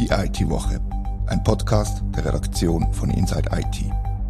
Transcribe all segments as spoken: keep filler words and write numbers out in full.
Die I T-Woche, ein Podcast der Redaktion von Inside I T.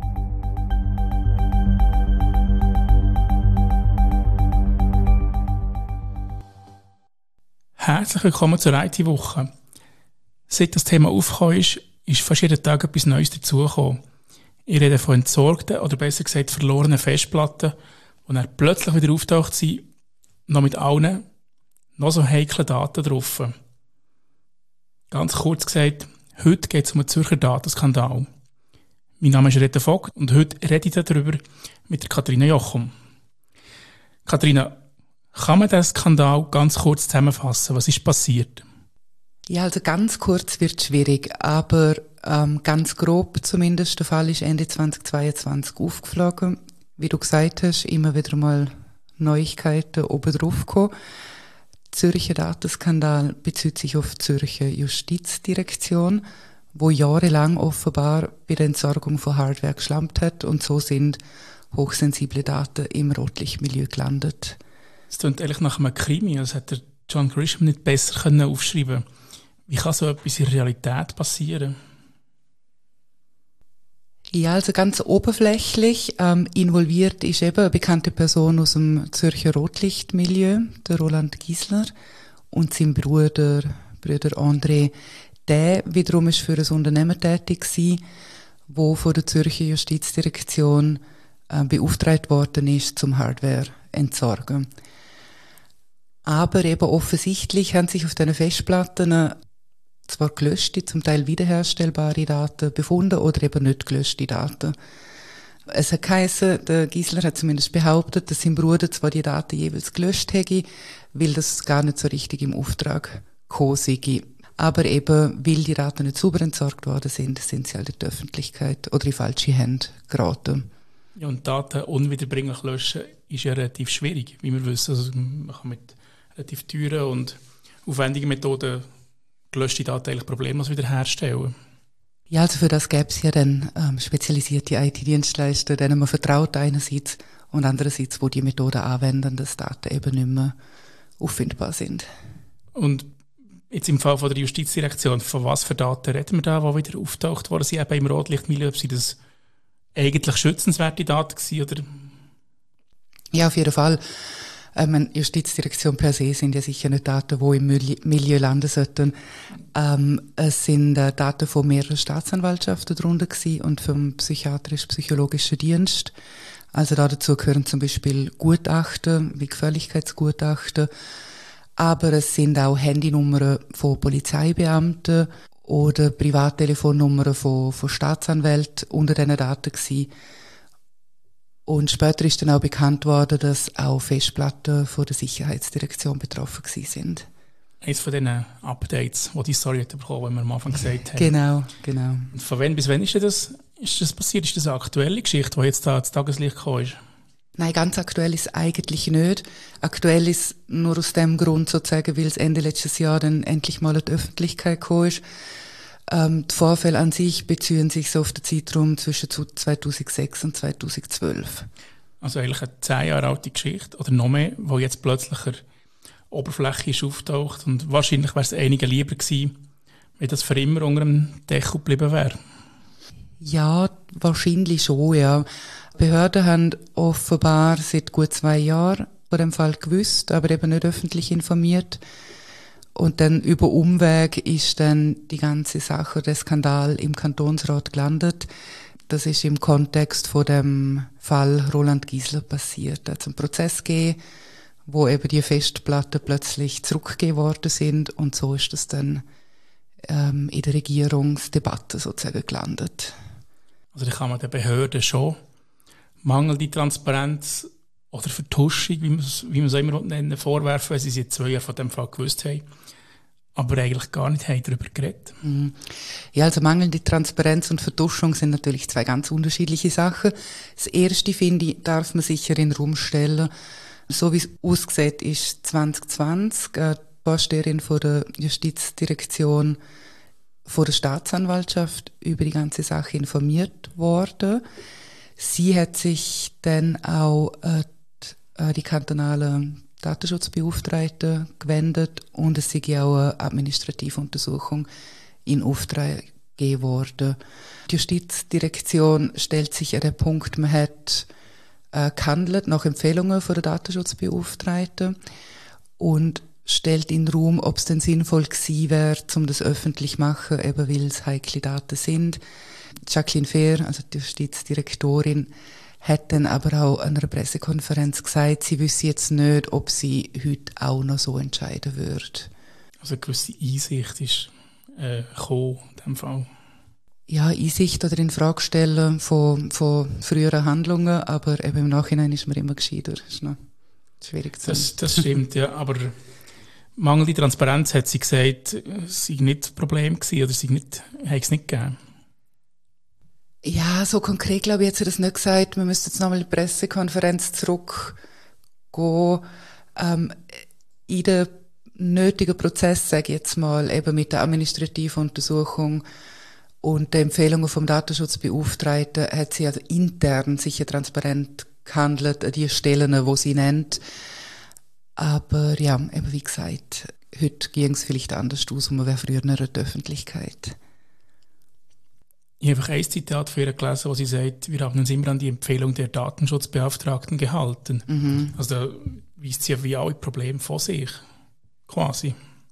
Herzlich willkommen zur I T-Woche. Seit das Thema aufgekommen ist, ist fast jeden Tag etwas Neues dazugekommen. Ich rede von entsorgten oder besser gesagt verlorenen Festplatten, die dann plötzlich wieder auftaucht sind, noch mit allen noch so heiklen Daten drauf. Ganz kurz gesagt, heute geht es um einen Zürcher Datenskandal. Mein Name ist Rita Vogt und heute rede ich darüber mit der Katharina Jochum. Katharina, kann man diesen Skandal ganz kurz zusammenfassen? Was ist passiert? Ja, also ganz kurz wird es schwierig, aber ähm, ganz grob zumindest. Der Fall ist Ende zweitausendzweiundzwanzig aufgeflogen. Wie du gesagt hast, immer wieder mal Neuigkeiten oben drauf gekommen. Der Zürcher Datenskandal bezieht sich auf die Zürcher Justizdirektion, wo jahrelang offenbar bei der Entsorgung von Hardware geschlampt hat und so sind hochsensible Daten im Rotlichtmilieu gelandet. Es klingt eigentlich nach einem Krimi, als hätte John Grisham nicht besser können aufschreiben können. Wie kann so etwas in der Realität passieren? Ja, also ganz oberflächlich ähm, involviert ist eben eine bekannte Person aus dem Zürcher Rotlichtmilieu, der Roland Giesler, und sein Bruder, Bruder André. Der wiederum ist für ein Unternehmen tätig gewesen, wo von der Zürcher Justizdirektion äh, beauftragt worden ist, zum Hardware entsorgen. Aber eben offensichtlich haben sich auf diesen Festplatten zwar gelöschte, zum Teil wiederherstellbare Daten befunden oder eben nicht gelöschte Daten. Es hat geheißen, der Giesler hat zumindest behauptet, dass sein Bruder zwar die Daten jeweils gelöscht hätte, weil das gar nicht so richtig im Auftrag gekommen sei. Aber eben, weil die Daten nicht sauber entsorgt worden sind, sind sie halt in die Öffentlichkeit oder in falsche Hände geraten. Ja, und Daten unwiederbringlich löschen ist ja relativ schwierig, wie wir wissen. Also man kann mit relativ teuren und aufwendigen Methoden gelöschte Daten eigentlich problemlos wiederherstellen. Ja, also für das gäbe es ja dann ähm, spezialisierte I T-Dienstleister, denen man vertraut einerseits und andererseits, wo die Methoden anwenden, dass Daten eben nicht mehr auffindbar sind. Und jetzt im Fall von der Justizdirektion, von was für Daten reden wir da, die wieder auftaucht worden sind, eben im Rotlichtmilieu? Sind das eigentlich schützenswerte Daten gewesen, oder? Ja, auf jeden Fall. Ähm, Justizdirektion per se sind ja sicher nicht Daten, die im Milieu landen sollten. Ähm, es sind äh, Daten von mehreren Staatsanwaltschaften drunter gewesen und vom psychiatrisch-psychologischen Dienst. Also da dazu gehören zum Beispiel Gutachten, wie Gefälligkeitsgutachten. Aber es sind auch Handynummern von Polizeibeamten oder Privattelefonnummern von, von Staatsanwälten unter diesen Daten gewesen. Und später ist dann auch bekannt worden, dass auch Festplatten von der Sicherheitsdirektion betroffen gewesen sind. Eines von diesen Updates, die die Story hat bekommen, wie wir am Anfang gesagt haben. Genau, genau. Und von wann bis wann ist das, ist das passiert? Ist das eine aktuelle Geschichte, die jetzt da ins Tageslicht gekommen ist? Nein, ganz aktuell ist es eigentlich nicht. Aktuell ist nur aus dem Grund sozusagen, weil es Ende letztes Jahr dann endlich mal in die Öffentlichkeit gekommen ist. Ähm, die Vorfälle an sich beziehen sich so auf den Zeitraum zwischen zweitausendsechs und zweitausendzwölf. Also eigentlich eine zehn Jahre alte Geschichte oder noch mehr, die jetzt plötzlich an der Oberfläche ist auftaucht. Und wahrscheinlich wäre es einigen lieber gewesen, wenn das für immer unter dem Deckel geblieben wäre. Ja, wahrscheinlich schon, ja. Behörden haben offenbar seit gut zwei Jahren von dem Fall gewusst, aber eben nicht öffentlich informiert. Und dann über Umweg ist dann die ganze Sache, der Skandal im Kantonsrat gelandet. Das ist im Kontext von dem Fall Roland Giesler passiert. Da hat es einen Prozess gegeben, wo eben die Festplatten plötzlich zurückgegeben worden sind und so ist das dann ähm, in der Regierungsdebatte sozusagen gelandet. Also da kann man den Behörden schon mangelnde Transparenz oder Vertuschung, wie man es wie man es immer nennen, vorwerfen, weil sie seit zwei Jahren von dem Fall gewusst haben, aber eigentlich gar nicht haben darüber geredet. Ja, also mangelnde Transparenz und Vertuschung sind natürlich zwei ganz unterschiedliche Sachen. Das erste, finde ich, darf man sicher in den Raum stellen. So wie es aussieht, ist zwanzig zwanzig äh, die Vorsteherin von der Justizdirektion von der Staatsanwaltschaft über die ganze Sache informiert worden. Sie hat sich dann auch äh, die, die kantonale Datenschutzbeauftragte gewendet und es sei auch eine Administrativuntersuchung in Auftrag gegeben worden. Die Justizdirektion stellt sich an den Punkt, man hat äh, gehandelt nach Empfehlungen von der Datenschutzbeauftragten und stellt in den Raum, ob es denn sinnvoll gewesen wäre, um das öffentlich zu machen, eben weil es heikle Daten sind. Jacqueline Fehr, also die Justizdirektorin, hat dann aber auch an einer Pressekonferenz gesagt, sie wüsste jetzt nicht, ob sie heute auch noch so entscheiden würde. Also eine gewisse Einsicht ist äh, gekommen in diesem Fall. Ja, Einsicht oder in Frage stellen von, von früheren Handlungen, aber eben im Nachhinein ist man immer gescheiter. Das ist noch schwierig zu sagen. Das, das stimmt, ja, aber mangelnde Transparenz, hat sie gesagt, sei nicht das Problem gewesen oder sei nicht, habe es nicht gegeben. Ja, so konkret glaube ich, hat sie das nicht gesagt. Wir müssen jetzt nochmal in die Pressekonferenz zurückgehen. Ähm, in den nötigen Prozess, sage ich jetzt mal, eben mit der administrativen Untersuchung und den Empfehlungen vom Datenschutzbeauftragten, hat sie also intern sicher transparent gehandelt an die Stellen, wo sie nennt. Aber ja, eben wie gesagt, heute ging es vielleicht anders aus und man wäre früher in der Öffentlichkeit. Ich habe einfach ein Zitat von ihr gelesen, wo sie sagt, wir haben uns immer an die Empfehlung der Datenschutzbeauftragten gehalten. Mhm. Also da weist sie ja wie alle Probleme von sich, quasi.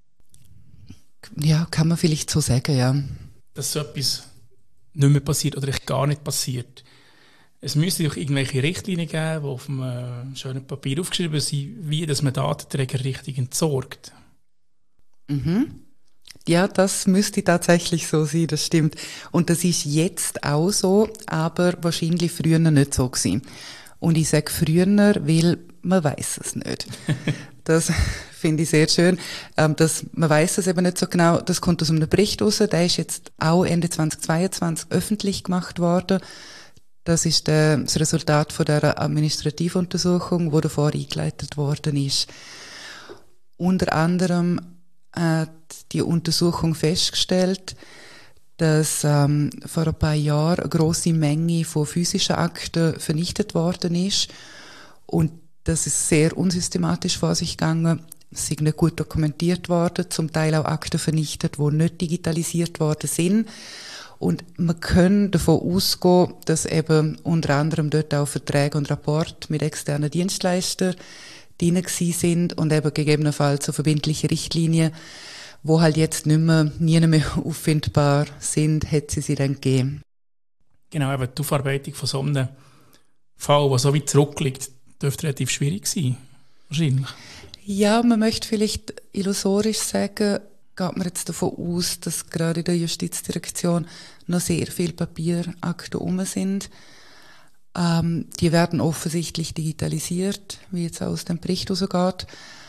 Ja, kann man vielleicht so sagen, ja. Dass so etwas nicht mehr passiert oder echt gar nicht passiert. Es müsste doch irgendwelche Richtlinien geben, die auf einem schönen Papier aufgeschrieben sind, wie dass man Datenträger richtig entsorgt. Mhm. Ja, das müsste tatsächlich so sein, das stimmt. Und das ist jetzt auch so, aber wahrscheinlich früher nicht so gewesen. Und ich sage früher, weil man weiß es nicht. Das finde ich sehr schön. Ähm, dass man weiß es eben nicht so genau. Das kommt aus einem Bericht raus. Der ist jetzt auch Ende zweitausendzweiundzwanzig öffentlich gemacht worden. Das ist der, das Resultat von der Administrativuntersuchung, die davor eingeleitet worden ist. Unter anderem hat die Untersuchung festgestellt, dass ähm, vor ein paar Jahren eine grosse Menge von physischen Akten vernichtet worden ist und das ist sehr unsystematisch vor sich gegangen. Es sind nicht gut dokumentiert worden, zum Teil auch Akten vernichtet, die nicht digitalisiert worden sind. Und man kann davon ausgehen, dass eben unter anderem dort auch Verträge und Rapporte mit externen Dienstleistern drin gewesen sind und eben gegebenenfalls so verbindliche Richtlinien, wo halt jetzt nicht mehr, nie mehr auffindbar sind, hätte sie sie dann gegeben. Genau, eben die Aufarbeitung von so einem Fall, der so weit zurückliegt, dürfte relativ schwierig sein, wahrscheinlich. Ja, man möchte vielleicht illusorisch sagen, geht man jetzt davon aus, dass gerade in der Justizdirektion noch sehr viele Papierakten rum sind. Ähm, die werden offensichtlich digitalisiert, wie jetzt auch aus dem Bericht rausgeht,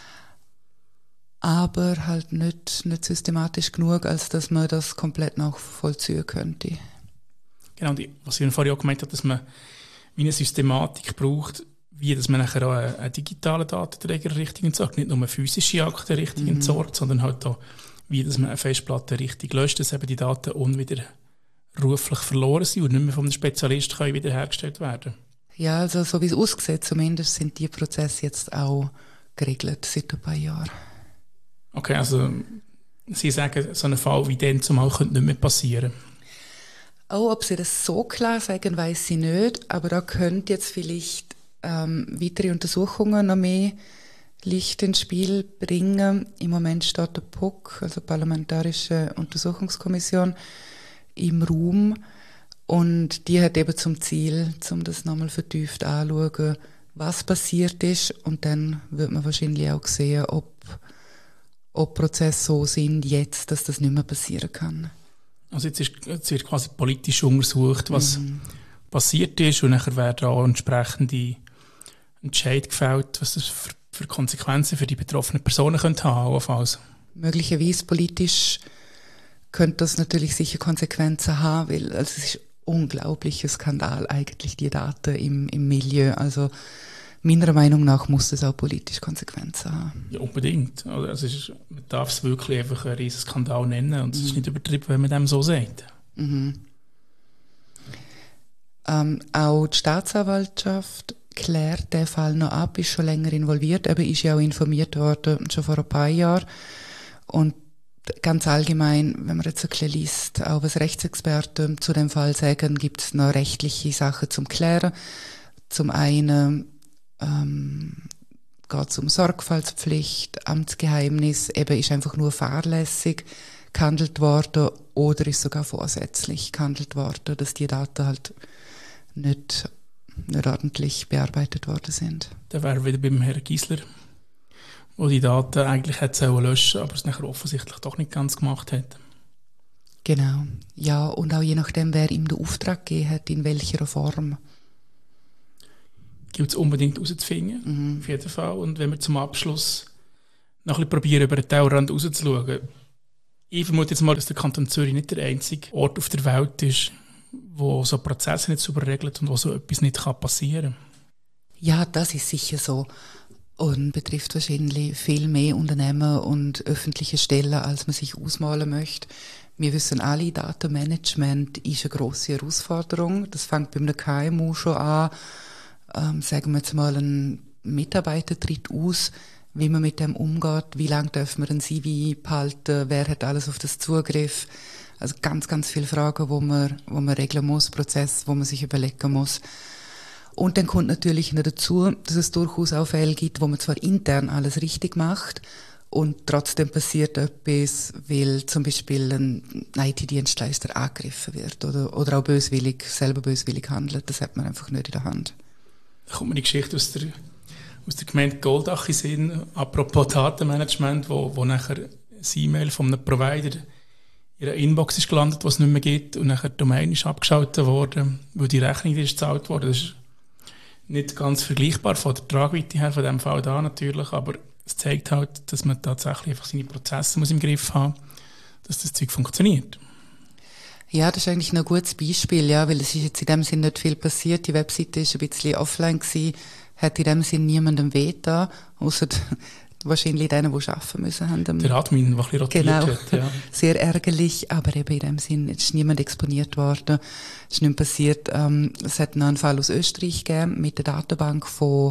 aber halt nicht, nicht systematisch genug, als dass man das komplett nachvollziehen könnte. Genau, und was ich vorhin auch gemeint habe, dass man wie eine Systematik braucht, wie dass man nachher auch einen, einen digitalen Datenträger richtig entsorgt, nicht nur physische Akten richtig mhm. entsorgt, sondern halt auch, wie dass man eine Festplatte richtig löscht, dass eben die Daten unwiderruflich verloren sind und nicht mehr von einem Spezialist können wiederhergestellt werden. Ja, also so wie es aussieht, zumindest sind die Prozesse jetzt auch geregelt seit ein paar Jahren. Okay, also Sie sagen, so ein Fall wie den zumal könnte nicht mehr passieren. Oh, ob Sie das so klar sagen, weiss ich nicht, aber da könnte jetzt vielleicht ähm, weitere Untersuchungen noch mehr Licht ins Spiel bringen. Im Moment steht der P U C, also Parlamentarische Untersuchungskommission, im Raum und die hat eben zum Ziel, um das nochmal vertieft anzuschauen, was passiert ist und dann wird man wahrscheinlich auch sehen, ob, ob Prozesse so sind jetzt, dass das nicht mehr passieren kann. Also jetzt, ist, jetzt wird quasi politisch untersucht, was mhm. passiert ist und nachher werden auch entsprechende Entscheidungen gefällt, was das für, für Konsequenzen für die betroffenen Personen könnte haben könnte. Möglicherweise politisch könnte das natürlich sicher Konsequenzen haben, weil also es ist ein unglaublicher Skandal eigentlich, die Daten im, im Milieu. Also meiner Meinung nach muss es auch politisch Konsequenzen haben. Ja, unbedingt. Also es ist, man darf es wirklich einfach einen riesen Skandal nennen und es mhm. ist nicht übertrieben, wenn man dem so sagt. Mhm. Ähm, auch die Staatsanwaltschaft klärt den Fall noch ab, ist schon länger involviert, aber ist ja auch informiert worden, schon vor ein paar Jahren. Und ganz allgemein, wenn man jetzt ein bisschen liest, auch was Rechtsexperten zu dem Fall sagen, gibt es noch rechtliche Sachen zum Klären. Zum einen ähm, geht es um Sorgfaltspflicht, Amtsgeheimnis, eben ist einfach nur fahrlässig gehandelt worden oder ist sogar vorsätzlich gehandelt worden, dass die Daten halt nicht, nicht ordentlich bearbeitet worden sind. Da wäre wieder beim Herrn Giesler, wo die Daten eigentlich hätte löschen, aber es nachher offensichtlich doch nicht ganz gemacht hat. Genau. Ja, und auch je nachdem, wer ihm den Auftrag gegeben hat, in welcher Form. Gilt es unbedingt herauszufinden, mhm. auf jeden Fall. Und wenn wir zum Abschluss noch ein bisschen probieren, über den Tellerrand rauszuschauen. Ich vermute jetzt mal, dass der Kanton Zürich nicht der einzige Ort auf der Welt ist, wo so Prozesse nicht sauber regelt und wo so etwas nicht passieren kann. Ja, das ist sicher so. Und betrifft wahrscheinlich viel mehr Unternehmen und öffentliche Stellen, als man sich ausmalen möchte. Wir wissen alle, Datenmanagement ist eine grosse Herausforderung. Das fängt bei einem K M U schon an. Ähm, sagen wir jetzt mal, ein Mitarbeiter tritt aus, wie man mit dem umgeht, wie lange darf man ein C V behalten, wer hat alles auf das Zugriff. Also ganz, ganz viele Fragen, wo man, wo man regeln muss, Prozess, wo man sich überlegen muss. Und dann kommt natürlich noch dazu, dass es durchaus auch Fälle gibt, wo man zwar intern alles richtig macht und trotzdem passiert etwas, weil zum Beispiel ein I T-Dienstleister angegriffen wird oder, oder auch böswillig, selber böswillig handelt. Das hat man einfach nicht in der Hand. Da kommt mir die Geschichte aus der, aus der Gemeinde Goldach in Sinn, apropos Datenmanagement, wo, wo nachher ein E-Mail von einem Provider in einer Inbox ist gelandet, was es nicht mehr gibt, und nachher die Domain ist abgeschaltet worden, weil die Rechnung ist gezahlt worden. Das ist nicht ganz vergleichbar von der Tragweite her, von dem Fall da natürlich, aber es zeigt halt, dass man tatsächlich einfach seine Prozesse muss im Griff haben, dass das Zeug funktioniert. Ja, das ist eigentlich noch ein gutes Beispiel, ja, weil es ist jetzt in dem Sinn nicht viel passiert. Die Webseite ist ein bisschen offline gewesen, hat in dem Sinn niemandem wehgetan, außer wahrscheinlich denen, die arbeiten müssen. Haben der Admin, der ein bisschen rotiert genau, hat. Ja. Sehr ärgerlich, aber eben in dem Sinn ist niemand exponiert worden, es ist nicht passiert. Ähm, es hat noch einen Fall aus Österreich gegeben mit der Datenbank von,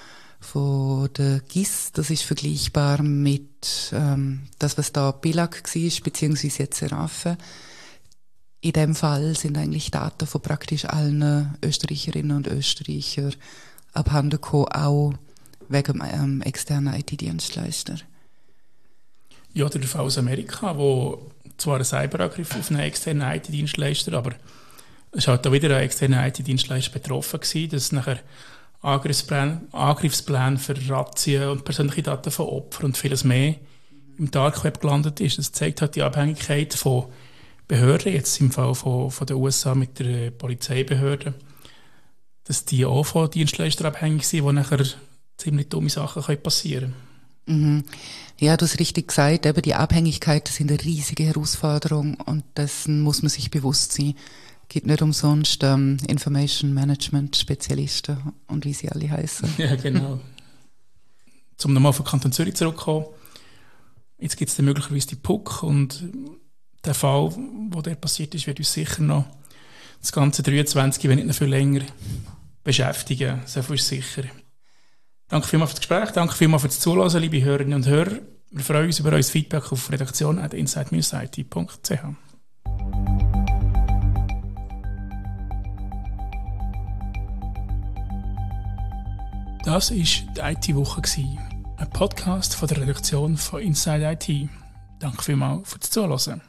von der G I S. Das ist vergleichbar mit ähm, das, was da B I L A G war, beziehungsweise jetzt Serafe. In dem Fall sind eigentlich Daten von praktisch allen Österreicherinnen und Österreichern abhanden gekommen, auch wegen einem ähm, externen I T-Dienstleister. Ja, der Fall aus Amerika, wo zwar ein Cyberangriff auf einen externen I T-Dienstleister, aber es war halt auch wieder ein externer I T-Dienstleister betroffen gewesen, dass nachher Angriffspläne, Angriffspläne für Razzien und persönliche Daten von Opfern und vieles mehr im Dark Web gelandet ist. Das zeigt halt die Abhängigkeit von Behörden, jetzt im Fall von, von den U S A mit der Polizeibehörde, dass die auch von Dienstleistern abhängig sind, wo nachher ziemlich dumme Sachen passieren können. Mhm. Ja, du hast richtig gesagt, eben die Abhängigkeiten sind eine riesige Herausforderung und dessen muss man sich bewusst sein. Es gibt nicht umsonst ähm, Information Management Spezialisten und wie sie alle heißen. Ja, genau. Zum nochmal auf den Kanton Zürich zurückzukommen, jetzt gibt es dann möglicherweise die P U C und der Fall, wo der passiert ist, wird uns sicher noch das ganze dreiundzwanzig, wenn nicht noch viel länger, beschäftigen. So viel ist sicher. Danke vielmals für das Gespräch, danke vielmals für das Zuhören, liebe Hörerinnen und Hörer. Wir freuen uns über euer Feedback auf redaktion at inside dash i t punkt c h. Das war die I T-Woche, ein Podcast von der Redaktion von Inside I T. Danke vielmals für das Zuhören.